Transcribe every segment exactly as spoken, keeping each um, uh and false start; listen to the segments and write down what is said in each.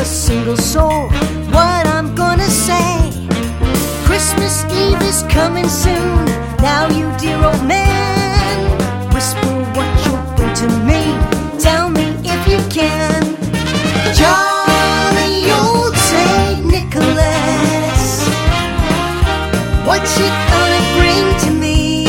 single soul what I'm gonna say. Christmas Eve is coming soon. Now you dear old man, whisper what you'll bring to me. Tell me if you can. Jolly old Saint Nicholas, what you gonna bring to me?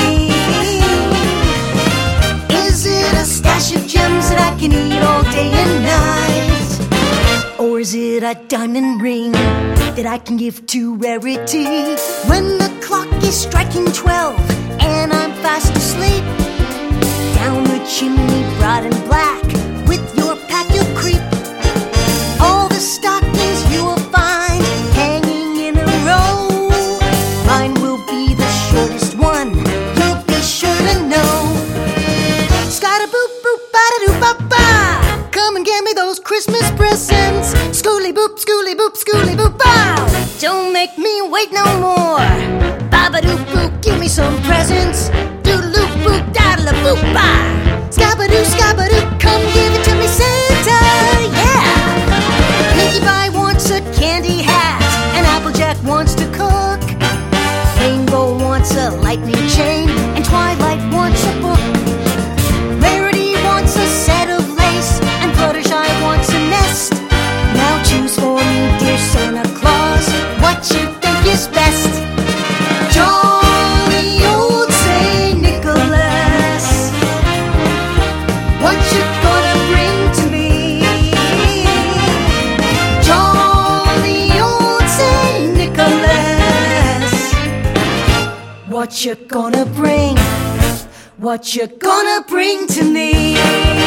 Is it a stash of gems that I can eat all day and night? Or is it a diamond ring that I can give to Rarity? When the clock is striking twelve and I'm fast asleep, down the chimney broad and black, with your pack you'll creep. All the stockings you will find hanging in a row. Mine will be the shortest one, you'll be sure to know. Sky-da-boop, boop, ba-da-doo-ba-ba, come and give me those Christmas presents. Schooly-boop, schooly-boop, schooly-boop, bow. Don't make me wait no more. Ba-ba-doo-boop, give me some presents. Doodle-loop-boop, daddle-a-boop-ba. Scabba-doo, scabba-doo, come give it to me, Santa, yeah. Pinkie Pie wants a candy hat, and Applejack wants to cook. Rainbow wants a lightning chain, and Twilight wants a book. Rarity wants a set of lace, and Fluttershy wants a nest. Now choose for me, dear Santa Claus, what you think is best. Jolly old Saint Nicholas, what you gonna bring to me? Jolly old Saint Nicholas, what you gonna bring? What you gonna bring to me?